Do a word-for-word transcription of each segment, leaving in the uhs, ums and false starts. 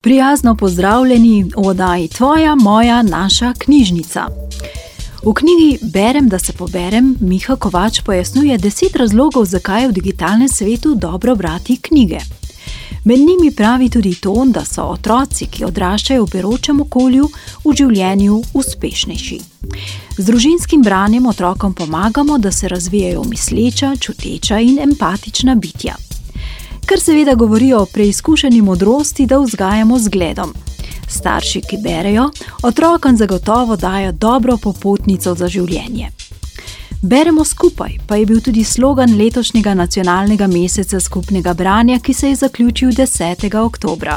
Prijazno pozdravljeni v oddaji Tvoja, moja, naša knjižnica. V knjigi Berem, da se poberem Miha Kovač pojasnjuje deset razlogov, zakaj je v digitalnem svetu dobro brati knjige. Med njimi pravi tudi to, da so otroci, ki odraščajo v beročem okolju, v življenju uspešnejši. Z družinskim branjem otrokom pomagamo, da se razvijajo misleča, čuteča in empatična bitja. Kar seveda govorijo o preizkušeni modrosti, da vzgajamo z gledom. Starši, ki berejo, otrokom zagotovo dajo dobro popotnico za življenje. Beremo skupaj pa je bil tudi slogan letošnjega nacionalnega meseca skupnega branja, ki se je zaključil desetega oktobra.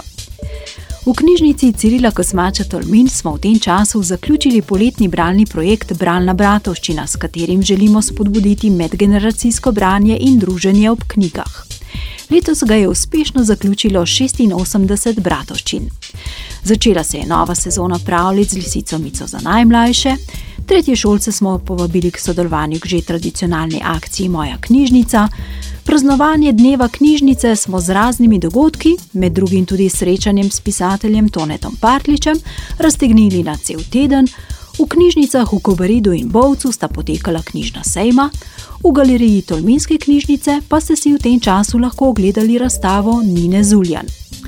V knjižnici Cirila Kosmača Tolmin smo v tem času zaključili poletni bralni projekt Bralna bratovščina, s katerim želimo spodbuditi medgeneracijsko branje in druženje ob knjigah. Letos ga je uspešno zaključilo šestinosemdeset bratovščin. Začela se je nova sezona pravljic z lisico Mico za najmlajše, tretje šolce smo povabili k sodelovanju k že tradicionalni akciji Moja knjižnica, praznovanje dneva knjižnice smo z raznimi dogodki, med drugim tudi srečanjem s pisateljem Tonetom Partljičem, raztegnili na cel teden. V knjižnicah v Kobaridu in Bovcu sta potekala knjižna sejma, v galeriji Tolminske knjižnice pa ste si v tem času lahko ogledali razstavo Nine Zuljan.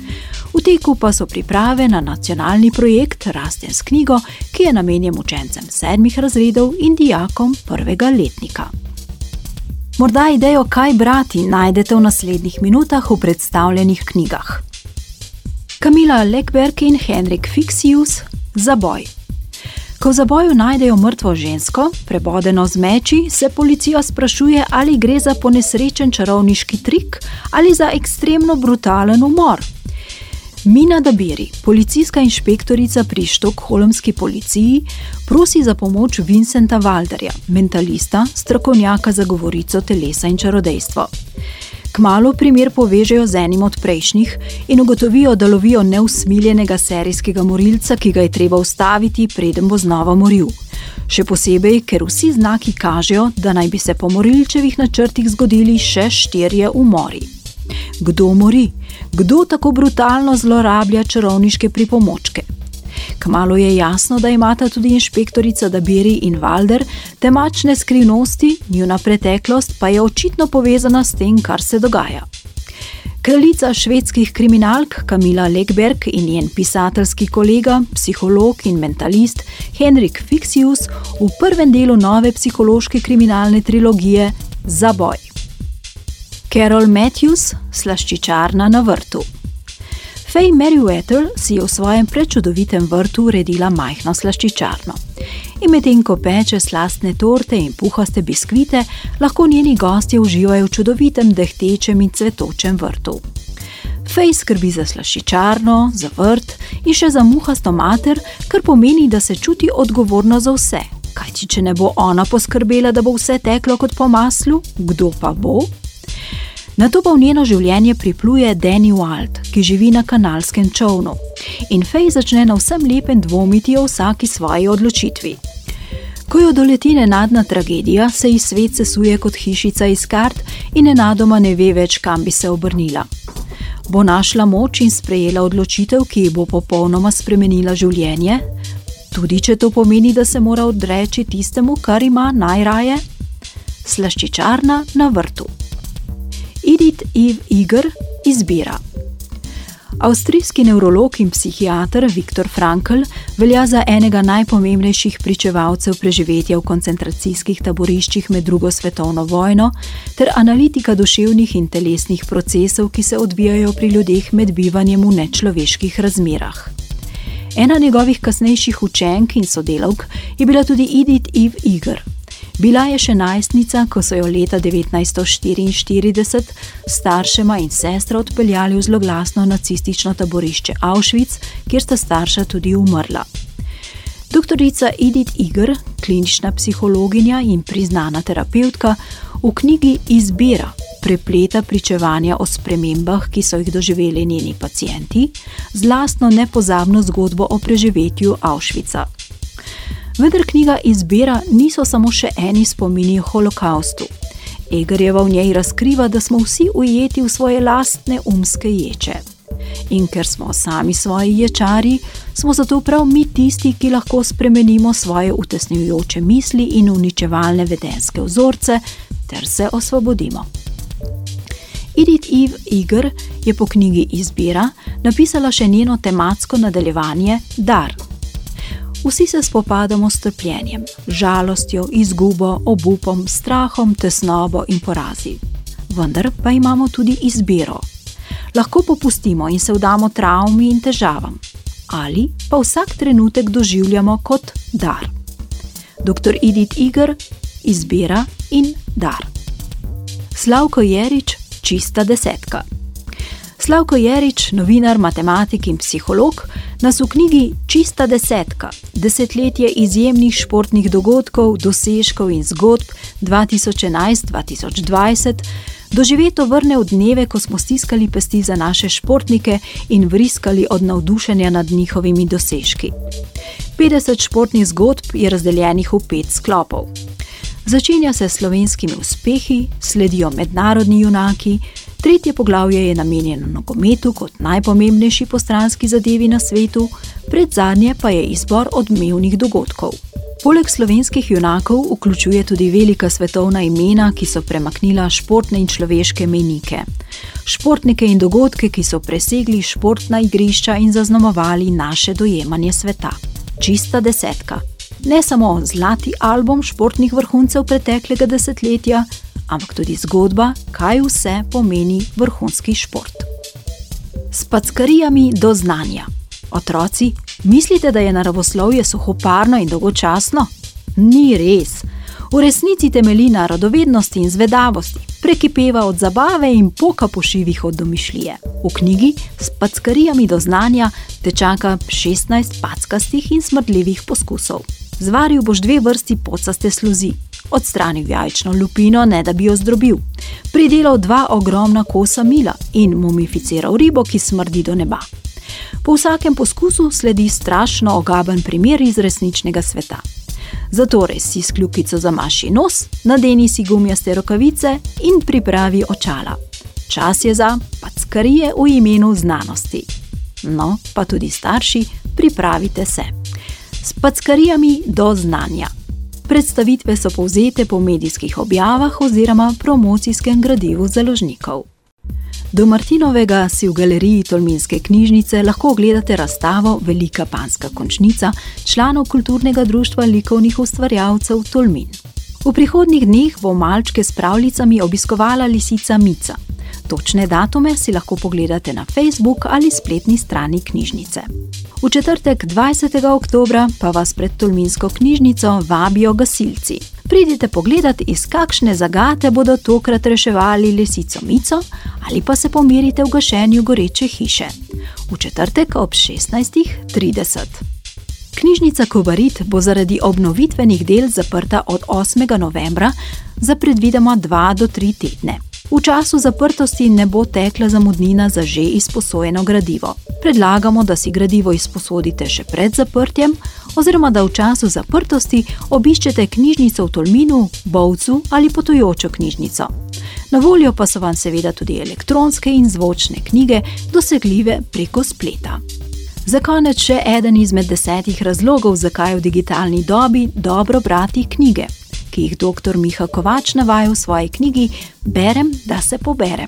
V teku pa so priprave na nacionalni projekt Rastem s knjigo, ki je namenjen učencem sedmih razredov in dijakom prvega letnika. Morda idejo, kaj brati, najdete v naslednjih minutah v predstavljenih knjigah. Camilla Läckberg in Henrik Fexeus, Zaboj. Ko v zaboju najdejo mrtvo žensko, prebodeno z meči, se policija sprašuje, ali gre za ponesrečen čarovniški trik ali za ekstremno brutalen umor. Mina Dabiri, policijska inšpektorica pri štokholmski policiji, prosi za pomoč Vincenta Valderja, mentalista, strokovnjaka za govorico telesa in čarodejstvo. Kmalu primer povežejo z enim od prejšnjih in ugotovijo, da lovijo neusmiljenega serijskega morilca, ki ga je treba ustaviti, preden bo znova moril. Še posebej, ker vsi znaki kažejo, da naj bi se po morilčevih načrtih zgodili še štirje umori. Kdo mori? Kdo tako brutalno zlorablja čarovniške pripomočke? Kmalu je jasno, da imata tudi inšpektorica Dabiri in Valder temačne skrivnosti, njuna preteklost pa je očitno povezana s tem, kar se dogaja. Kraljica švedskih kriminalk Camilla Läckberg in njen pisateljski kolega, psiholog in mentalist Henrik Fexeus v prvem delu nove psihološke kriminalne trilogije Zaboj. Carol Matthews, Slaščičarna na vrtu. Faye Merriweather si je v svojem prečudovitem vrtu uredila majhno slaščičarno. In medtem ko peče slastne torte in puhaste biskvite, lahko njeni gostje uživajo v čudovitem, dehtečem in cvetočem vrtu. Faye skrbi za slaščičarno, za vrt in še za muhasto mater, kar pomeni, da se čuti odgovorno za vse. Kajti, če ne bo ona poskrbela, da bo vse teklo kot po maslu, kdo pa bo? Nato pa v njeno življenje pripluje Danny Wald, ki živi na kanalskem čovnu. In Faye začne na vsem lepem dvomiti o vsaki svoji odločitvi. Ko jo doleti nenadna tragedija, se ji svet sesuje kot hišica iz kart in nenadoma ne ve več, kam bi se obrnila. Bo našla moč in sprejela odločitev, ki ji bo popolnoma spremenila življenje? Tudi če to pomeni, da se mora odreči tistemu, kar ima najraje? Slaščičarna na vrtu. Edith Eve Eger, Izbira. Avstrijski nevrolog in psihiater Viktor Frankl velja za enega najpomembnejših pričevalcev preživetja v koncentracijskih taboriščih med drugo svetovno vojno ter analitika duševnih in telesnih procesov, ki se odvijajo pri ljudeh med bivanjem v nečloveških razmerah. Ena njegovih kasnejših učenk in sodelavk je bila tudi Edith Eve Eger. Bila je še najstnica, ko so jo leta devetnajststo štiriinštirideset staršema in sestra odpeljali v zloglasno nacistično taborišče Auschwitz, kjer sta starša tudi umrla. Doktorica Edith Eger, klinična psihologinja in priznana terapevtka, v knjigi Izbira prepleta pričevanja o spremembah, ki so jih doživeli njeni pacienti, z lastno nepozabno zgodbo o preživetju Auschwitza. Vendar knjiga Izbira niso samo še eni spomini o holokaustu. Egerjeva v njej razkriva, da smo vsi ujeti v svoje lastne umske ječe. In ker smo sami svoji ječari, smo zato prav mi tisti, ki lahko spremenimo svoje utesnjujoče misli in uničevalne vedenjske vzorce ter se osvobodimo. Edith Eve Eger je po knjigi Izbira napisala še njeno tematsko nadaljevanje Dar. Vsi se spopadamo s trpljenjem, žalostjo, izgubo, obupom, strahom, tesnobo in porazi. Vendar pa imamo tudi izbiro. Lahko popustimo in se vdamo travmi in težavam, ali pa vsak trenutek doživljamo kot dar. doktor Edith Eger, Izbira in Dar. Slavko Jerič, čista desetka. Slavko Jerič, novinar, matematik in psiholog, nas v knjigi Čista desetka, desetletje izjemnih športnih dogodkov, dosežkov in zgodb dva tisoč enajst do dva tisoč dvajset doživeto vrne v dneve, ko smo stiskali pesti za naše športnike in vriskali od navdušenja nad njihovimi dosežki. petdeset športnih zgodb je razdeljenih v pet sklopov. Začenja se s slovenskimi uspehi, sledijo mednarodni junaki, tretje poglavje je namenjeno nogometu kot najpomembnejši postranski zadevi na svetu, predzadnje pa je izbor odmevnih dogodkov. Poleg slovenskih junakov vključuje tudi velika svetovna imena, ki so premaknila športne in človeške mejnike. Športnike in dogodke, ki so presegli športna igrišča in zaznamovali naše dojemanje sveta. Čista desetka. Ne samo zlati album športnih vrhuncev preteklega desetletja, ampak tudi zgodba, kaj vse pomeni vrhunski šport. S packarijami do znanja. Otroci, mislite, da je naravoslovje suhoparno in dolgočasno? Ni res. V resnici temelji na radovednosti in zvedavosti, prekipeva od zabave in poka po šivih od domišljije. V knjigi S packarijami do znanja te čaka šestnajst packastih in smrdljivih poskusov. Zvaril boš dve vrsti pocaste sluzi, odstranil jajčno lupino, ne da bi jo zdrobil, pridelal dva ogromna kosa mila in mumificiral ribo, ki smrdi do neba. Po vsakem poskusu sledi strašno ogaben primer iz resničnega sveta. Zatorej si s kljukico zamaši nos, nadeni si gumijaste rokavice in pripravi očala. Čas je za packarije v imenu znanosti. No, pa tudi starši, pripravite se. S packarijami do znanja. Predstavitve so povzete po medijskih objavah oziroma promocijskem gradivu založnikov. Do Martinovega si v galeriji Tolminske knjižnice lahko ogledate razstavo Velika panska končnica članov kulturnega društva likovnih ustvarjalcev Tolmin. V prihodnjih dneh bo malčke s pravljicami obiskovala lisica Mica. Točne datume si lahko pogledate na Facebook ali spletni strani knjižnice. V četrtek dvajsetega oktobra pa vas pred Tolminsko knjižnico vabijo gasilci. Pridite pogledat, iz kakšne zagate bodo tokrat reševali lisico Mico ali pa se pomerite v gašenju goreče hiše. V četrtek ob šestnajstih trideset. Knjižnica Kobarid bo zaradi obnovitvenih del zaprta od osmega novembra za predvidoma dva do tri tedne. V času zaprtosti ne bo tekla zamudnina za že izposojeno gradivo. Predlagamo, da si gradivo izposodite še pred zaprtjem oziroma da v času zaprtosti obiščete knjižnico v Tolminu, Bovcu ali potujočo knjižnico. Na voljo pa so vam seveda tudi elektronske in zvočne knjige, dosegljive preko spleta. Za konec še eden izmed desetih razlogov, zakaj v digitalni dobi dobro brati knjige, ki jih doktor Miha Kovač navaja v svoji knjigi Berem, da se poberem.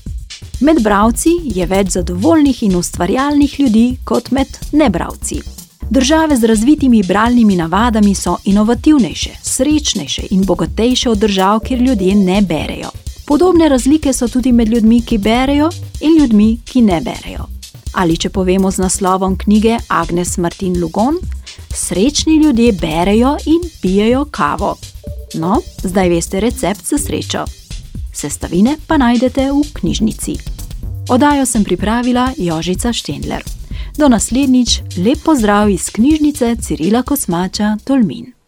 Med bralci je več zadovoljnih in ustvarjalnih ljudi kot med nebralci. Države z razvitimi bralnimi navadami so inovativnejše, srečnejše in bogatejše od držav, kjer ljudje ne berejo. Podobne razlike so tudi med ljudmi, ki berejo in ljudmi, ki ne berejo. Ali če povemo z naslovom knjige Agnes Martin Lugon, srečni ljudje berejo in pijejo kavo. No, zdaj veste recept za srečo. Sestavine pa najdete v knjižnici. Oddajo sem pripravila Jožica Štendler. Do naslednjič, lep pozdrav iz knjižnice Cirila Kosmača, Tolmin.